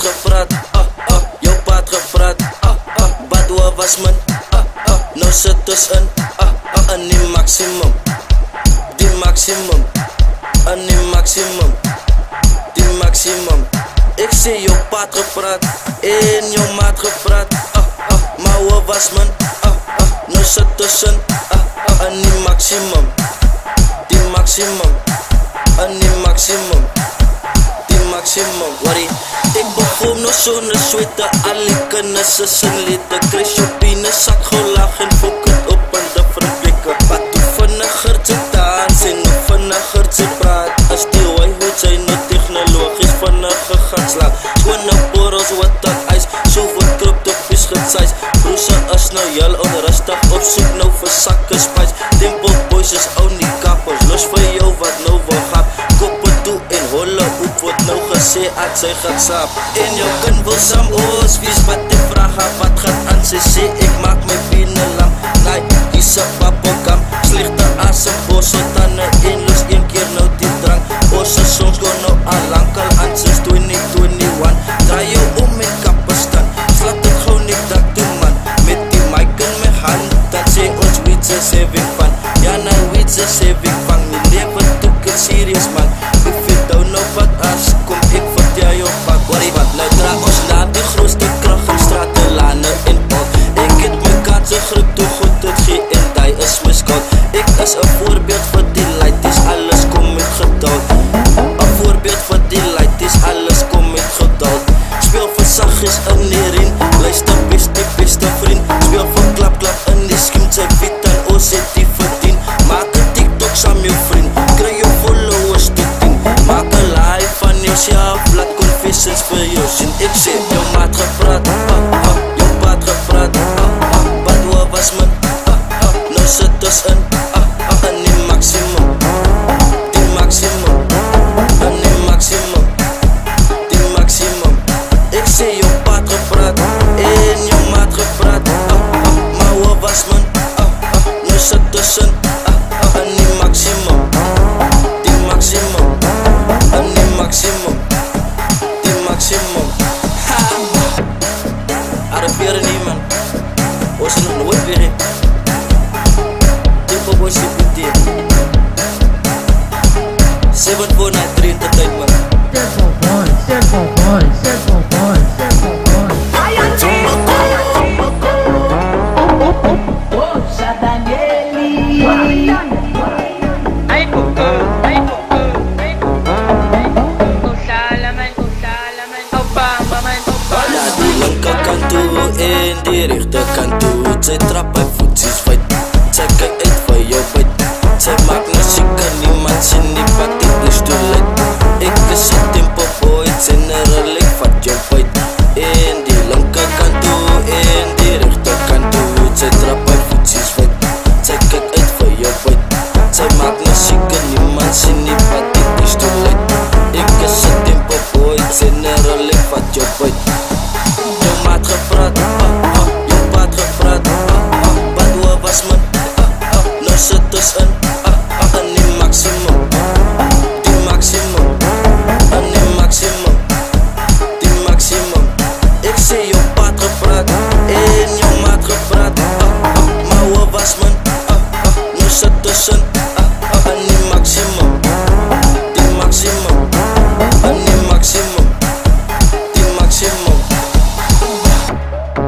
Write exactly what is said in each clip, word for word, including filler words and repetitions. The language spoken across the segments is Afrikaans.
gepraat, ah, ah, jou pa het gepraat, ah, ah, Badwa was min, ah, ah, nou sit tussenin, ah, ah, in die maximum, die maximum, in die maximum, die maximum. Ik zie jou pa het gepraat, en jou ma het gepraat, ah, ah, mouwe was min, ah, ah, nou sit tussenin, ah, ah, in die maximum, die maximum, in die maximum. Maximum, worry. Ik begon nog zo'n sweater, alle kennis is een liter. Krijg je binnen, zak gelach en fok het op en de verblikken. Wat hoe vinniger te dans en hoe vinniger te praat. Als die hooi hoed zijn nou technologisch vinniger gaan slaan. Schone borrels, wat dat ijs, zoveel krupt op je schutseis. Broeser is nou heel onrustig, op zoek nou voor zakken spijs. Temple boys is only kappers, los voor jou wat nou wil gaan. Koppen toe en holle hoep wordt nou gesê uit sy gaat saap. En jou kind wil sam oos, wees wat die vraag wat gaat aan sy sê, ek maak my binnen lam. Nee, die sa papogam, slechte asem, bosse tanden en los een keer nou die drank. Bosse songs go nou al lang al aan sinds twintig twenty-one. Draai jou om en kappen staan, slaat het gauw nie dak toe man. Met die mic in my hand, dan sê ons weeds is having fun. Ja nou weeds is having fun, nie leven toek het serious man. If you don't know wat as, kom ek vertel jou pak. Worry wat, nou dra ons na die grootste kracht in strate, lane en pad. Ek het my kaartse grip toe goed het gee en die is my skuld. Ek is een voorbeeld vir die laities, alles kom met geduld. Een voorbeeld vir die laities, alles kom met geduld. Speel vir sagjes in die rien, luister best die beste vriend. Speel vir klap klap in die schiem, sy fiet en ons het die verdien. Maak een TikTok saam jou vriend, kry jou followers toe tien. Maak een live van jouself, laat confessions vir jou sien. Ek sê, jou maat gepraat, ah, ah, jou paat gepraat, ah, ah, Badwa was min, ah, ah, nou sit tussenin, ah, ah, in die maximum, die maximum, in die maximum, die maximum. Ek sê, jou paat gepraat, en jou maat gepraat, ah, ah, mouwe was min, ah, ah, nou sit tussenin, ah, ah, in die maximum, die maximum, in die maximum, die maximum. Ha! Arriveer nie man, ons is nog nooit weer heen. Temple boys die boetie seven four nine three entertainment. Temple boys, Temple boys, Temple boys, Temple boys. Poxa Daniele, ay kuko, ay kuko, ay kuko, ay kuko. Kusalaman, kusalaman, opamaman, opamaman. Ja, die linkerkant toe en die rechterkant toe. Sy trap by voetsies feit, sy kyk uit vir jou byt. Sy maak nou seker niemand sien die wat dit is too late. Ek is een tempo boy, general ek vat jou byt. En die linkerkant toe en die rechterkant toe. Sy trap by voetsies feit, sy kyk uit vir jou byt. Sy maak nou seker niemand sien die wat dit is too late. Ek is een tempo boy, general ek vat jou byt. Jou maat gepraat, ah, ah, jou paat gepraat, ah, ah, Badwa was min, ah, ah, nou sit tussenin, ah, ah, in die maximum, die maximum, in die maximum, die maximum. Ek sê jou paat gepraat, en jou maat gepraat, ah, ah, mouwe was min, ah, ah, nou sit tussenin, ah, ah, in die maximum, die maximum, in die maximum, die maximum.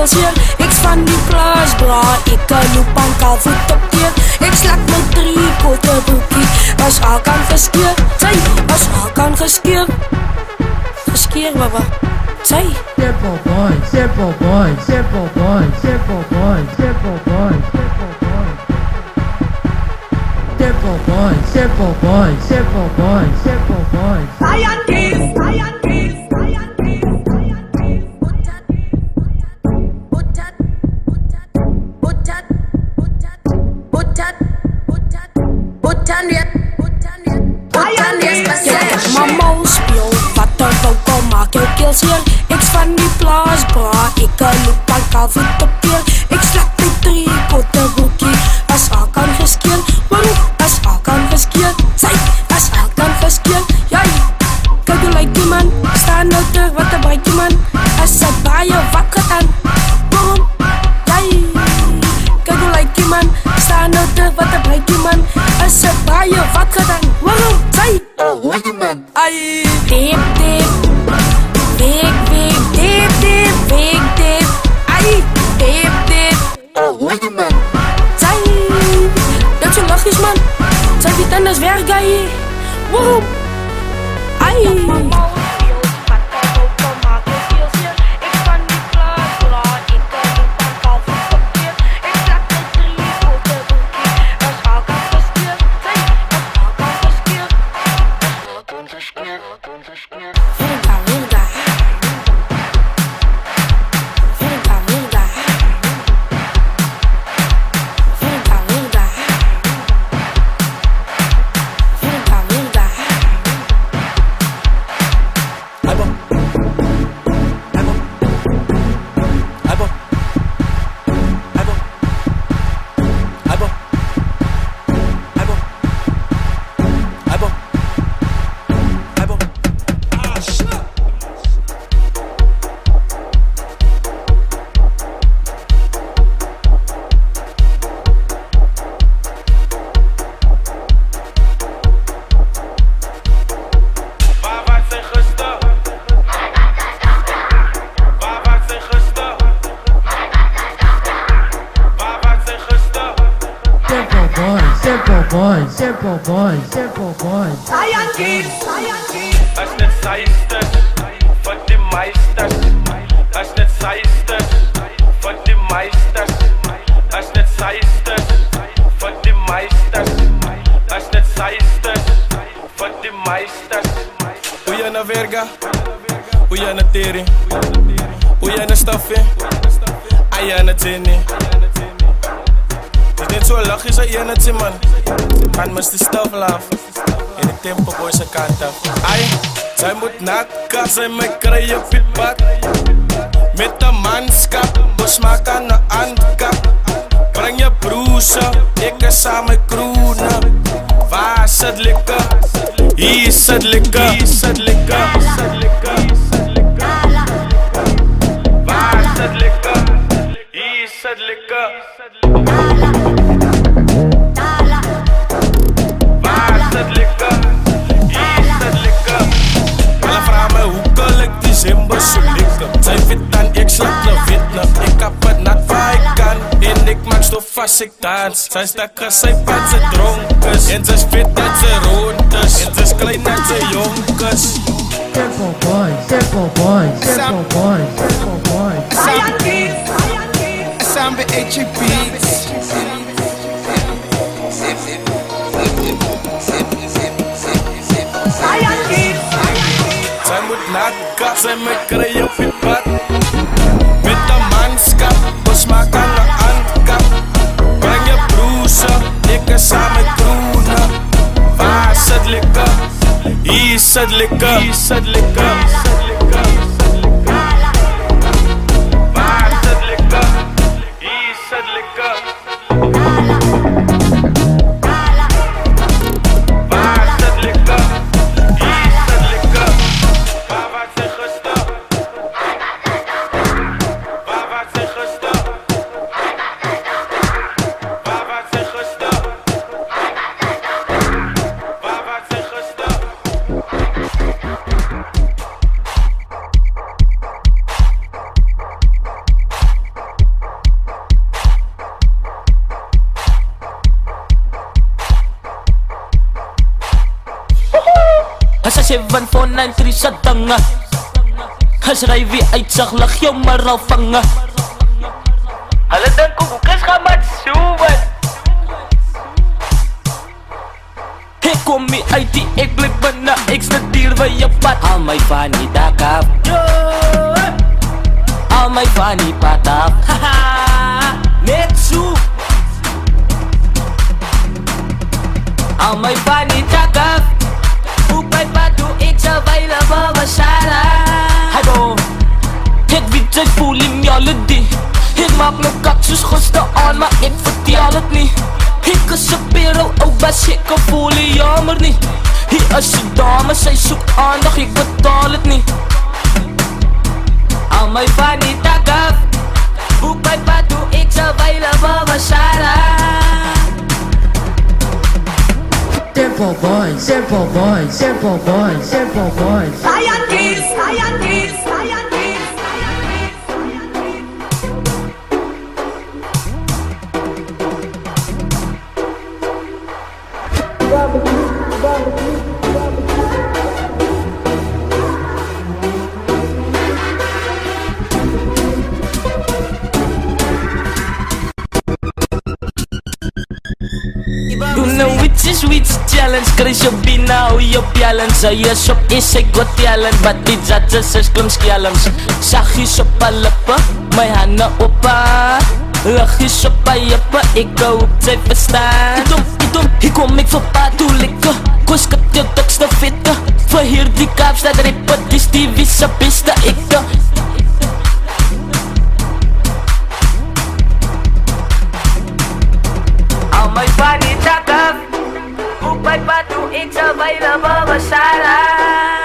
keelseer. Ek's van die plaas, bra, ek loop aan kalvoet op teer. Ek slak my drie kote broekie, as al kan geskeer. Sy, as al kan geskeer. Geskeer, baba, sy. Simple boy, simple boy, simple boy, simple boy, simple boy, simple boy. Simple boy, simple boy, simple boy, simple boy. Scientist, scientist, scientist, scientist. Put that, put that, put that, put that, put that, put that, put that, put that, put that, put that, yes, Mama speel, wat er wou kom maak jou keelseer. Ek's van die plaas, bra, ek loop aan kalvoet op teer. Ek slak my drie kote broekie, as al kan geskeer. Waarom? As al kan geskeer. Sy, as al kan geskeer. Jy, kyk hoe lyk die man, staan nou terug, wat een breekie man. As sy baie wat gedaan. Waarom? Jy, kyk hoe lyk die man, staan nou terug, wat een breekie man. As sy baie wat gedaan. Waarom? Sy, ai, diep, diep. Big, big, deep, deep, big, deep. Ai, deep, deep. Sy, dat so lachies man. Sy weet anders werk hy. Waarom? Ai. Simple boy, simple boy, simple boy. scientist, scientist. As net saisters, vir die meisters. As net saisters, vir die meisters. As net saisters, vir die meisters. As net saisters, vir die meisters. Hoe jy na verga, hoe jy na tering, hoe jy na stuffing, ay jy na tini. Is net so lach is a eenheid man. Man must die stuff laugh. In die tempo boy sy kant af. Ay, sy moet nakka, sy my kry op die pad. Met een manskap, ons maak aan een handkap. Bring je broers op, ek is aan my kroene. Waar is het lekker? Hier is het lekker. Hier is het lekker. Waar is het lekker? Hier is het lekker. Waar is het lekker? Hier is het lekker. Hulle vraag my hoe kan ek December so lekker? Sy weet dan ek slap na Vietnam. Ek kap het nat waar ek kan. En ek maak stof vast ek dans. Sy stakke sy pad sy dronkes. En sy vet dat sy rond is. En sy klein dat sy jonkes. Simple boy, simple boy, simple boy, simple boy. Scientist, scientist. Samba H E Beats. Sy moet nakka, sy my kry op die pad. Met een manskap, ons maak aan een handkap. Bring je broers op, ek is aan my kroene. Waar is het lekker? Hier is het lekker. Hier is het lekker. Waar is het lekker? Hier is het lekker. Waar is het lekker? Hier is het lekker. Waar was sy gister? Waar was sy gister? Waar was sy gister? Waar was sy gister? Sa seven four nine three sa tanga As ry weer uitsig, lig jou maar al vange Hulle dink hoe kus gaan met soewen Ek kom nie uit die ek blik binne, ek's die dier by jou pad Al my fanny dak af Al my fanny pad af Haha, net so Al my fanny dak af Hoek my pad toe ek sa weile babasara Hado, ek weet sy voel die melody Ek maak my kak soos gister aan, maar ek vertel het nie Ek is een perel, ou bas, ek kan voel die jammer nie Hier is die dame, sy soek aandag, ek betaal het nie Al my fanny tak af Boek my pad toe ek sa weile babasara Tempo boys, simple boys, simple boys, simple boys. Lion kids, lion kids, lion kids, Witches, witch challenge, kry jou bina, hoe jou balance Hy is op is, ek got talent, but die judges is klimskelms Sagies op a lippe, my hande op a Lagies op a jippe, ek hoop sy verstaan Itom, itom, hier kom ek vir pa toe lekker Koos kap jou dikste vette Vir hier die Kaapstad rapper, die Stevie sa beste ekte Al my fanny tak af Hoek my pad toe ek sa weile babasara